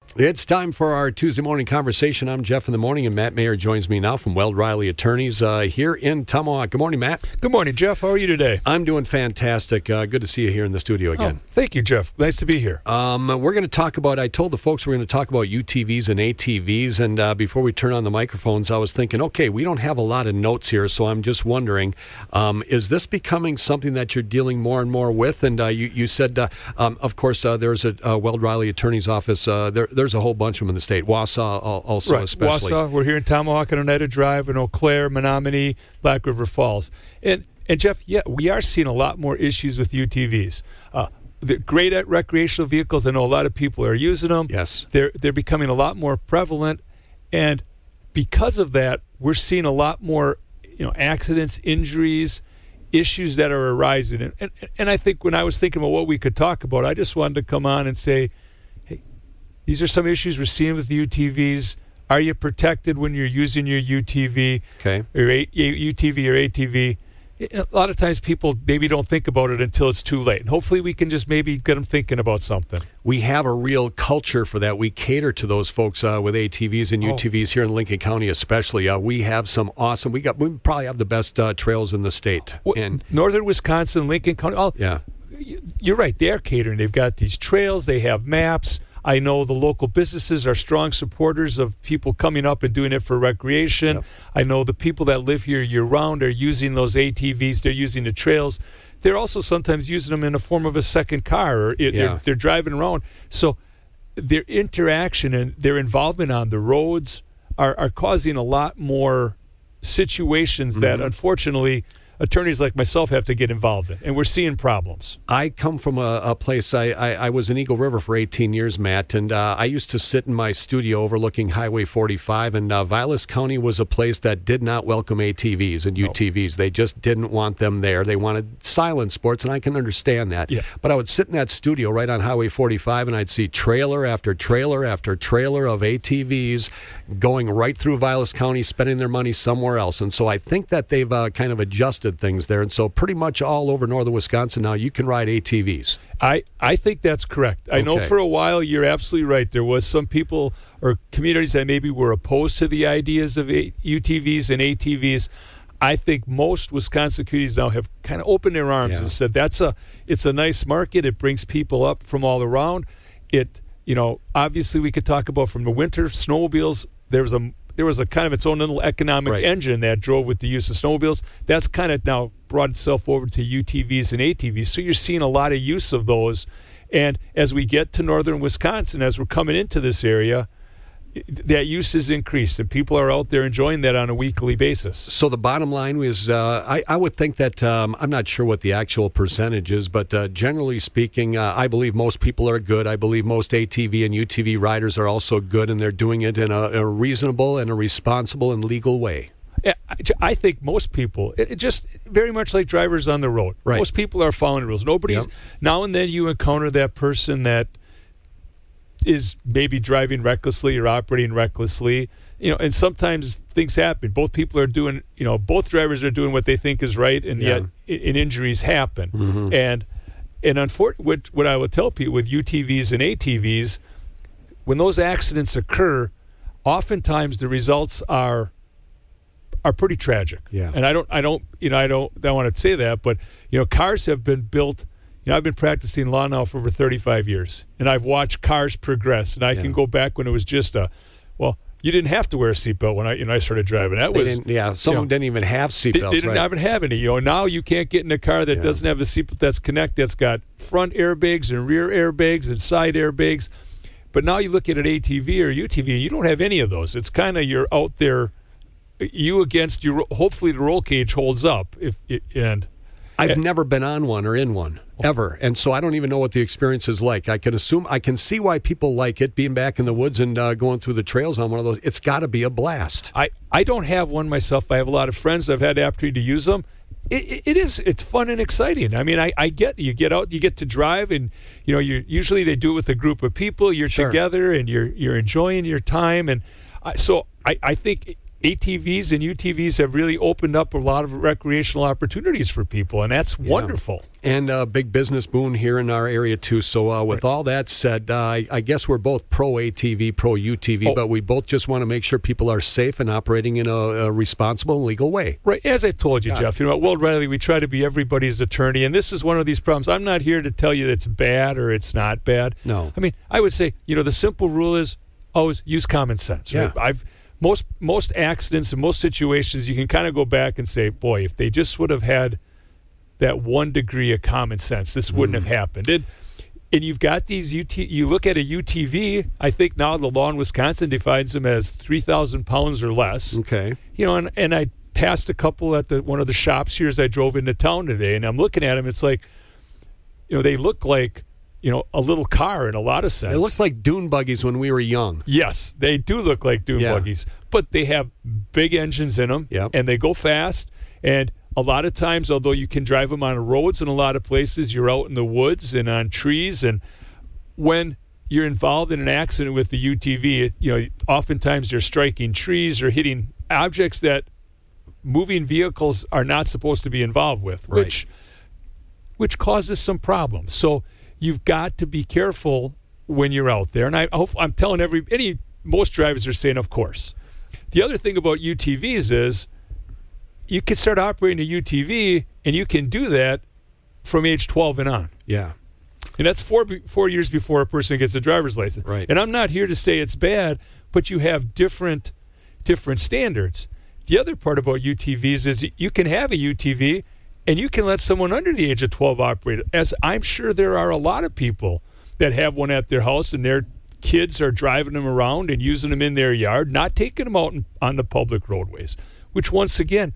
It's time for our Tuesday morning conversation. I'm Jeff in the morning, and Matt Mayer joins me now from Weld Riley Attorneys here in Tomahawk. Good morning, Matt. Good morning, Jeff. How are you today? I'm doing fantastic. Good to see you here in the studio again. Thank you, Jeff. Nice to be here. We're going to talk about, I told the folks we're going to talk about UTVs and ATVs, and before we turn on the microphones, I was thinking, okay, we don't have a lot of notes here, so I'm just wondering, is this becoming something that you're dealing more and more with? And you said, of course, there's a Weld Riley Attorney's office. There's a whole bunch of them in the state. Wausau also right. especially. Wausau, we're here in Tomahawk and Oneida Drive, in Eau Claire, Menominee, Black River Falls. And Jeff, yeah, we are seeing a lot more issues with UTVs. They're great at recreational vehicles. I know a lot of people are using them. Yes. They're becoming a lot more prevalent. And because of that, we're seeing a lot more accidents, injuries, issues that are arising. And I think when I was thinking about what we could talk about, I just wanted to come on and say, these are some issues we're seeing with UTVs. Are you protected when you're using your UTV, okay, or UTV or ATV? A lot of times people maybe don't think about it until it's too late. And hopefully we can just maybe get them thinking about something. We have a real culture for that. We cater to those folks with ATVs and UTVs here in Lincoln County especially. We have some awesome, we probably have the best trails in the state. And Northern Wisconsin, Lincoln County, yeah, you're right, they are catering. They've got these trails, they have maps. I know the local businesses are strong supporters of people coming up and doing it for recreation. Yep. I know the people that live here year-round are using those ATVs. They're using the trails. They're also sometimes using them in a form of a second car, or they're driving around. So their interaction and their involvement on the roads are causing a lot more situations that, unfortunately, attorneys like myself have to get involved in, and we're seeing problems. I come from a place, I was in Eagle River for 18 years, Matt, and I used to sit in my studio overlooking Highway 45, and Vilas County was a place that did not welcome ATVs and UTVs. They just didn't want them there. They wanted silent sports, and I can understand that. Yeah. But I would sit in that studio right on Highway 45, and I'd see trailer after trailer after trailer of ATVs going right through Vilas County, spending their money somewhere else. And so I think that they've kind of adjusted things there, and so pretty much all over northern Wisconsin now you can ride ATVs. I think that's correct. I know for a while you're absolutely right. There was some people or communities that maybe were opposed to the ideas of UTVs and ATVs. I think most Wisconsin communities now have kind of opened their arms and said it's a nice market. It brings people up from all around. Obviously we could talk about from the winter snowmobiles. There was a kind of its own little economic engine that drove with the use of snowmobiles. That's kind of now brought itself over to UTVs and ATVs. So you're seeing a lot of use of those. And as we get to northern Wisconsin, as we're coming into this area, that use is increased, and people are out there enjoying that on a weekly basis. So the bottom line is, I would think that, I'm not sure what the actual percentage is, but generally speaking, I believe most people are good. I believe most ATV and UTV riders are also good, and they're doing it in a reasonable and a responsible and legal way. I think most people, it just very much like drivers on the road. Right. Most people are following the rules. Now and then you encounter that person that is maybe driving recklessly or operating recklessly, and sometimes things happen. Both people are doing, both drivers are doing what they think is right, and yet injuries happen. Mm-hmm. And unfortunately, what I would tell people with UTVs and ATVs, when those accidents occur, oftentimes the results are pretty tragic. Yeah. And I don't want to say that, but cars have been built. I've been practicing law now for over 35 years, and I've watched cars progress. And I can go back when it was just you didn't have to wear a seatbelt when I started driving. Some of them didn't even have seatbelts. They didn't even have any. Now you can't get in a car that doesn't have a seatbelt that's connected. That's got front airbags and rear airbags and side airbags. But now you look at an ATV or UTV, and you don't have any of those. It's kind of you're out there, you against you. Hopefully the roll cage holds up. I've never been on one or in one, ever. And so I don't even know what the experience is like. I can see why people like it, being back in the woods and going through the trails on one of those. It's got to be a blast. I don't have one myself. I have a lot of friends that have had the opportunity to use them. It's fun and exciting. I mean, you get out, you get to drive, and usually they do it with a group of people. You're together and you're enjoying your time. And so I think ATVs and UTVs have really opened up a lot of recreational opportunities for people, and that's wonderful. And a big business boom here in our area, too. So with all that said, I guess we're both pro-ATV, pro-UTV, but we both just want to make sure people are safe and operating in a responsible and legal way. Right. As I told you, Jeff, at Will Riley, we try to be everybody's attorney, and this is one of these problems. I'm not here to tell you that it's bad or it's not bad. No. I mean, I would say, the simple rule is always use common sense. Yeah. Right? Most accidents and most situations, you can kind of go back and say, boy, if they just would have had that 1 degree of common sense, this wouldn't have happened. And you've got these you look at a UTV, I think now the law in Wisconsin defines them as 3,000 pounds or less. Okay. And I passed a couple at one of the shops here as I drove into town today, and I'm looking at them, it's like, they look like, a little car in a lot of sense. It looks like dune buggies when we were young. Yes, they do look like dune buggies, but they have big engines in them, and they go fast. And a lot of times, although you can drive them on roads in a lot of places, you're out in the woods and on trees. And when you're involved in an accident with the UTV, oftentimes you're striking trees or hitting objects that moving vehicles are not supposed to be involved with, which causes some problems. So you've got to be careful when you're out there. And I'm telling most drivers are saying, of course. The other thing about UTVs is you can start operating a UTV, and you can do that from age 12 and on. Yeah. And that's 4 years before a person gets a driver's license. Right. And I'm not here to say it's bad, but you have different standards. The other part about UTVs is you can have a UTV and you can let someone under the age of 12 operate it. As I'm sure there are a lot of people that have one at their house and their kids are driving them around and using them in their yard, not taking them out on the public roadways, which once again,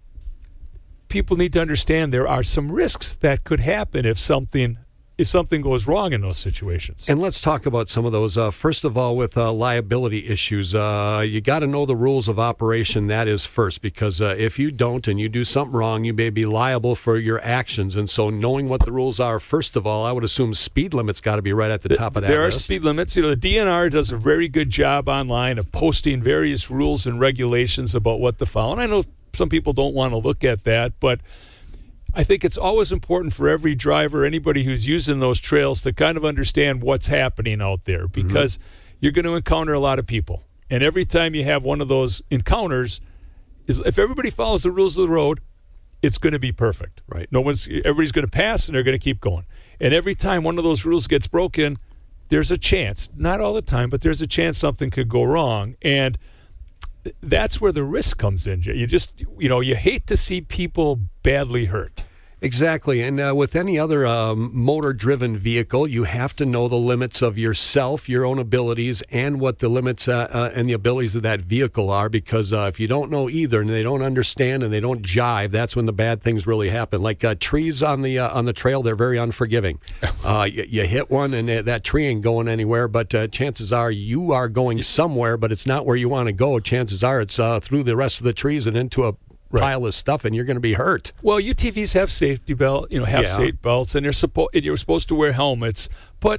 people need to understand there are some risks that could happen if something goes wrong in those situations. And let's talk about some of those. First of all, with liability issues, you got to know the rules of operation. That is first, because if you don't and you do something wrong, you may be liable for your actions. And so knowing what the rules are, first of all, I would assume speed limits got to be right at the top of that list. There are speed limits. The DNR does a very good job online of posting various rules and regulations about what to follow. And I know some people don't want to look at that, but I think it's always important for every driver, anybody who's using those trails, to kind of understand what's happening out there, because you're going to encounter a lot of people. And every time you have one of those encounters, if everybody follows the rules of the road, it's going to be perfect. Right. Everybody's going to pass and they're going to keep going. And every time one of those rules gets broken, there's a chance, not all the time, but there's a chance something could go wrong. And that's where the risk comes in. You hate to see people badly hurt. Exactly. And with any other motor-driven vehicle, you have to know the limits of yourself, your own abilities, and what the limits and the abilities of that vehicle are, because if you don't know either and they don't understand and they don't jive, that's when the bad things really happen. Like trees on the trail, they're very unforgiving. You hit one and that tree ain't going anywhere, but chances are you are going somewhere, but it's not where you want to go. Chances are it's through the rest of the trees and into a pile of stuff, and you're going to be hurt. Well, UTVs have safety belt, seat belts, and you're supposed to wear helmets. But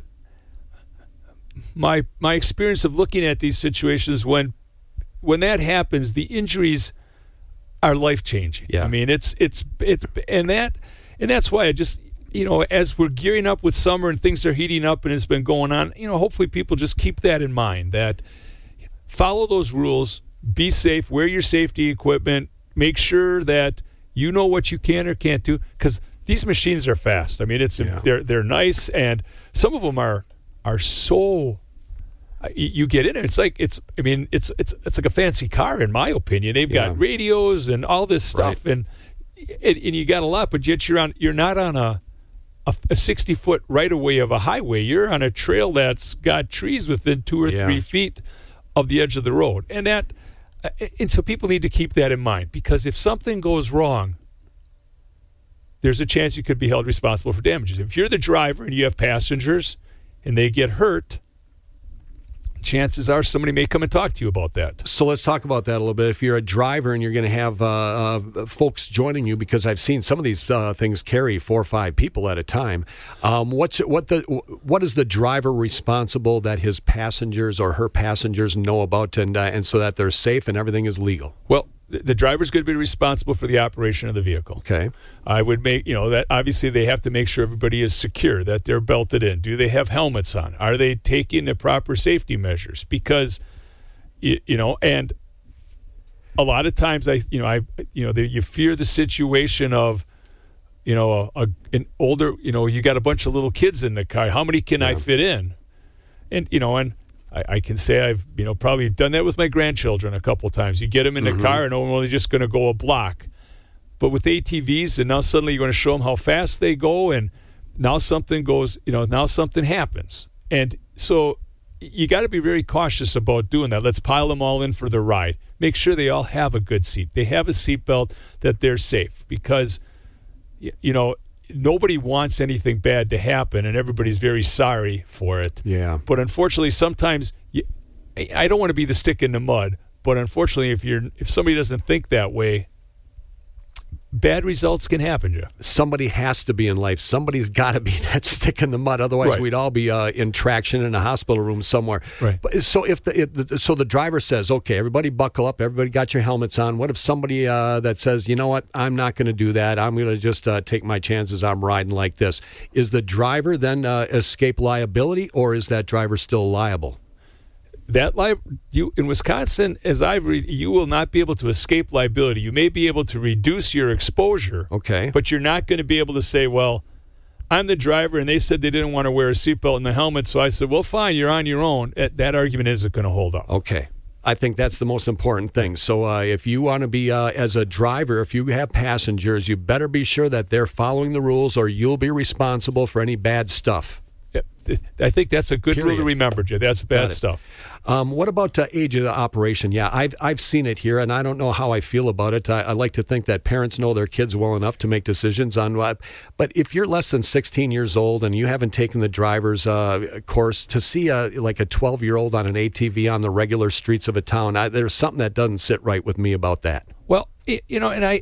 my experience of looking at these situations, when that happens, the injuries are life changing. Yeah. I mean, it's that's why I just as we're gearing up with summer and things are heating up and it's been going on, hopefully people just keep that in mind, that follow those rules, be safe, wear your safety equipment. Make sure that you know what you can or can't do, because these machines are fast. I mean, they're nice, and some of them are so. You get in it, it's like like a fancy car in my opinion. They've got radios and all this stuff, and you got a lot, but yet you're not on a 60-foot right of way of a highway. You're on a trail that's got trees within 2 or 3 feet of the edge of the road, and so people need to keep that in mind, because if something goes wrong, there's a chance you could be held responsible for damages. If you're the driver and you have passengers and they get hurt, chances are somebody may come and talk to you about that. So let's talk about that a little bit. If you're a driver and you're going to have folks joining you, because I've seen some of these things carry 4 or 5 people at a time. What is the driver responsible that his passengers or her passengers know about, and so that they're safe and everything is legal? Well, the driver's going to be responsible for the operation of the vehicle. Okay. I would make, that obviously they have to make sure everybody is secure, that they're belted in. Do they have helmets on? Are they taking the proper safety measures? Because, and a lot of times you fear the situation of, an older, you got a bunch of little kids in the car. How many can I fit in? And, I can say I've probably done that with my grandchildren a couple times. You get them in the car and they're only just going to go a block. But with ATVs, and now suddenly you're going to show them how fast they go, and now something goes, now something happens. And so you got to be very cautious about doing that. Let's pile them all in for the ride. Make sure they all have a good seat. They have a seatbelt, that they're safe, because, nobody wants anything bad to happen, and everybody's very sorry for it. Yeah. But unfortunately, sometimes I don't want to be the stick in the mud. But unfortunately, if somebody doesn't think that way, bad results can happen, Jeff. Somebody has to be in life. Somebody's got to be that stick in the mud. Otherwise, we'd all be in traction in a hospital room somewhere. Right. But, so if the driver says, "Okay, everybody buckle up. Everybody got your helmets on." What if somebody that says, "You know what? I'm not going to do that. I'm going to just take my chances. I'm riding like this." Is the driver then escape liability, or is that driver still liable? You in Wisconsin, as you will not be able to escape liability. You may be able to reduce your exposure, okay, but you're not going to be able to say, "Well, I'm the driver, and they said they didn't want to wear a seatbelt and the helmet, so I said, well, fine, you're on your own." That argument isn't going to hold up. Okay. I think that's the most important thing. So if you want to be, as a driver, if you have passengers, you better be sure that they're following the rules, or you'll be responsible for any bad stuff. I think that's a good rule to remember, Jay. That's bad stuff. What about age of the operation? Yeah, I've seen it here, and I don't know how I feel about it. I like to think that parents know their kids well enough to make decisions on what. But if you're less than 16 years old and you haven't taken the driver's course, to see like a 12-year-old on an ATV on the regular streets of a town, there's something that doesn't sit right with me about that. Well, and I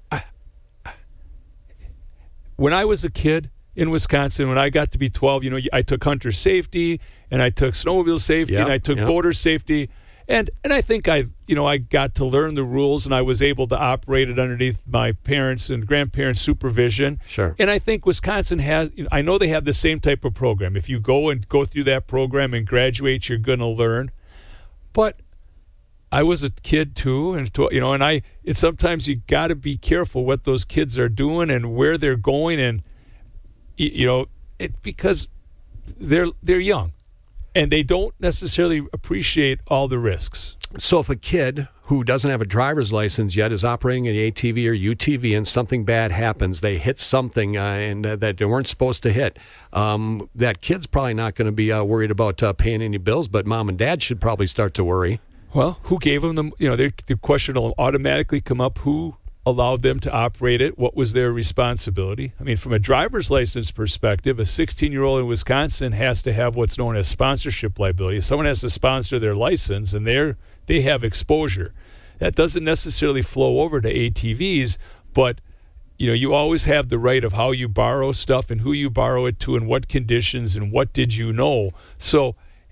when I was a kid in Wisconsin, when I got to be 12, I took hunter safety, and I took snowmobile safety, and I took boater safety, and I think I got to learn the rules, and I was able to operate it underneath my parents' and grandparents' supervision. Sure. And I think Wisconsin has, I know they have the same type of program. If you go through that program and graduate, you're going to learn. But I was a kid too, and sometimes you got to be careful what those kids are doing and where they're going, and because they're young, and they don't necessarily appreciate all the risks. So if a kid who doesn't have a driver's license yet is operating an ATV or UTV, and something bad happens, they hit something and that they weren't supposed to hit, that kid's probably not going to be worried about paying any bills, but mom and dad should probably start to worry. Well, who gave them the question will automatically come up, who allowed them to operate it? What was their responsibility? I mean, from a driver's license perspective, a 16-year-old in Wisconsin has to have what's known as sponsorship liability. Someone has to sponsor their license, and they have exposure. That doesn't necessarily flow over to ATVs, but you always have the right of how you borrow stuff and who you borrow it to and what conditions and what did you know. So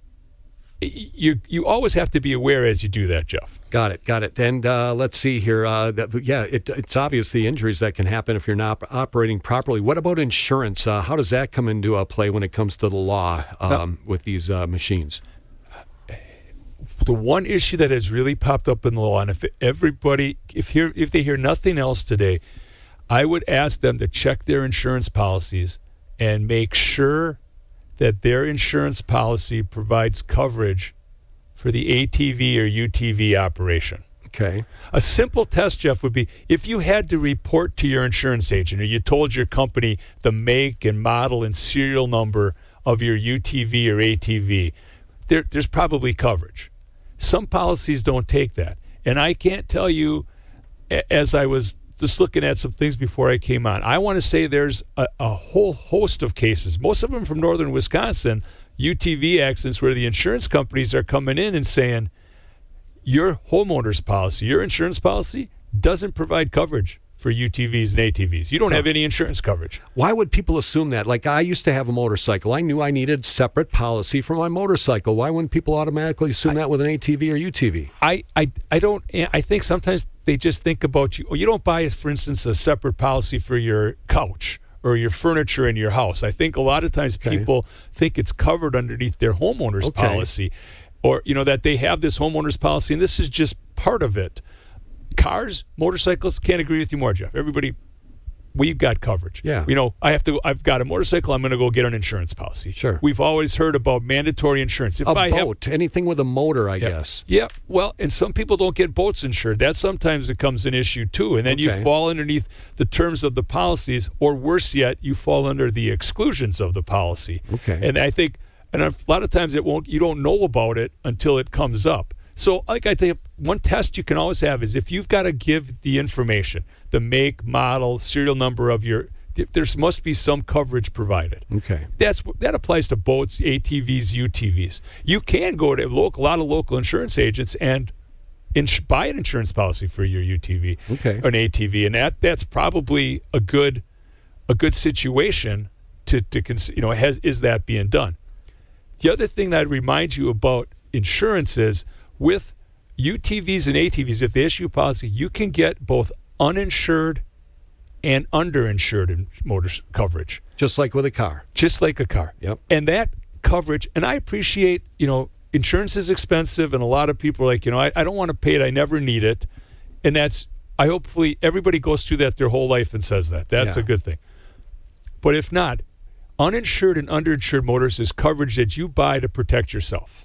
you always have to be aware as you do that, Jeff. Got it. And let's see here. It's obvious the injuries that can happen if you're not operating properly. What about insurance? How does that come into play when it comes to the law with these machines? The one issue that has really popped up in the law, and if they hear nothing else today, I would ask them to check their insurance policies and make sure that their insurance policy provides coverage for the ATV or UTV operation. Okay. A simple test, Jeff, would be if you had to report to your insurance agent, or you told your company the make and model and serial number of your UTV or ATV, there's probably coverage. Some policies don't take that. And I can't tell you, as I was just looking at some things before I came on, I want to say there's a whole host of cases, most of them from northern Wisconsin, UTV accidents where the insurance companies are coming in and saying, your homeowner's policy, your insurance policy doesn't provide coverage for UTVs and ATVs. You don't have any insurance coverage. Why would people assume that? Like, I used to have a motorcycle. I knew I needed separate policy for my motorcycle. Why wouldn't people automatically assume that with an ATV or UTV? I don't. I think sometimes they just think about you. You don't buy, for instance, a separate policy for your couch or your furniture in your house. I think a lot of times people think it's covered underneath their homeowner's policy, or that they have this homeowner's policy, and this is just part of it. Cars, motorcycles, can't agree with you more, Jeff. Everybody, we've got coverage. Yeah. I've got a motorcycle, I'm going to go get an insurance policy. Sure. We've always heard about mandatory insurance. If boat, anything with a motor, I guess. Yeah. Well, and some people don't get boats insured. That sometimes becomes an issue too. And then you fall underneath the terms of the policies, or worse yet, you fall under the exclusions of the policy. Okay. And I think, and a lot of times you don't know about it until it comes up. So, like I think, one test you can always have is if you've got to give the information, the make, model, serial number of there must be some coverage provided. Okay. That applies to boats, ATVs, UTVs. You can go to a lot of local insurance agents and buy an insurance policy for your UTV or an ATV, and that's probably a good situation to consider. Is that being done? The other thing that I'd remind you about insurance is, with UTVs and ATVs, if they issue a policy, you can get both uninsured and underinsured motor coverage. Just like with a car. Just like a car. Yep. And that coverage, and I appreciate, insurance is expensive, and a lot of people are like, I don't want to pay it, I never need it. And hopefully everybody goes through that their whole life and says that. That's a good thing. But if not, uninsured and underinsured motorists is coverage that you buy to protect yourself.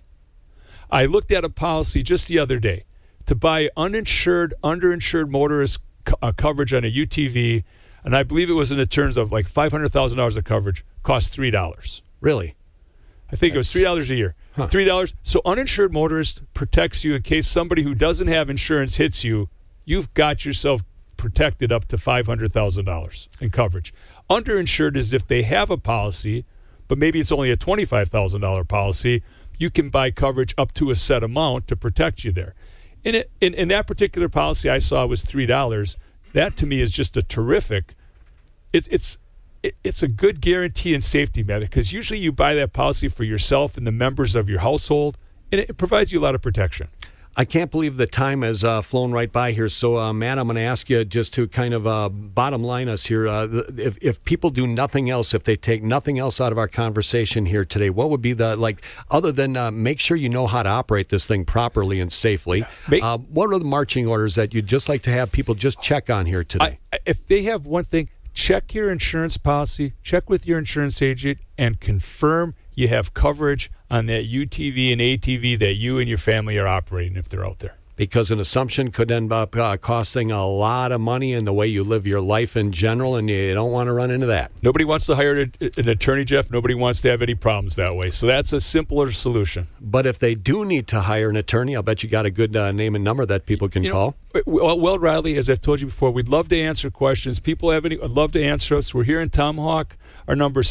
I looked at a policy just the other day to buy uninsured, underinsured motorist coverage on a UTV, and I believe it was in the terms of like $500,000 of coverage, cost $3. Really? I think it was $3 a year. Huh. $3. So uninsured motorist protects you in case somebody who doesn't have insurance hits you. You've got yourself protected up to $500,000 in coverage. Underinsured is if they have a policy, but maybe it's only a $25,000 policy. You can buy coverage up to a set amount to protect you there. In that particular policy I saw was $3. That to me is just a terrific. It's a good guarantee and safety net, because usually you buy that policy for yourself and the members of your household, and it provides you a lot of protection. I can't believe the time has flown right by here. So, Matt, I'm going to ask you just to kind of bottom line us here. If people do nothing else, if they take nothing else out of our conversation here today, what would be other than make sure you know how to operate this thing properly and safely, what are the marching orders that you'd just like to have people just check on here today? If they have one thing, check your insurance policy, check with your insurance agent, and confirm you have coverage on that UTV and ATV that you and your family are operating if they're out there. Because an assumption could end up costing a lot of money in the way you live your life in general, and you don't want to run into that. Nobody wants to hire an attorney, Jeff. Nobody wants to have any problems that way. So that's a simpler solution. But if they do need to hire an attorney, I'll bet you got a good name and number that people can call. Well, Riley, as I've told you before, we'd love to answer questions. People have I'd love to answer us. We're here in Tomahawk. Our number is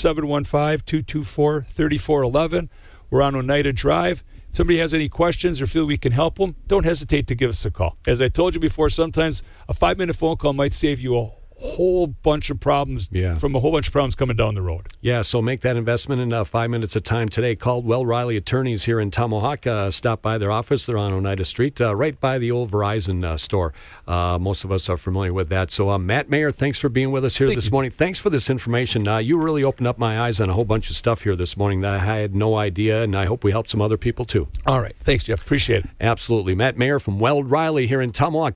715-224-3411. We're on Oneida Drive. If somebody has any questions or feel we can help them, don't hesitate to give us a call. As I told you before, sometimes a 5-minute phone call might save you a whole bunch of problems from a whole bunch of problems coming down the road. Yeah, so make that investment in 5 minutes of time today. Call Well Riley Attorneys here in Tomahawk. Stop by their office. They're on Oneida Street, right by the old Verizon store. Most of us are familiar with that. So, Matt Mayer, thanks for being with us here this morning. Thanks for this information. You really opened up my eyes on a whole bunch of stuff here this morning that I had no idea, and I hope we helped some other people too. All right. Thanks, Jeff. Appreciate it. Absolutely. Matt Mayer from Well Riley here in Tomahawk.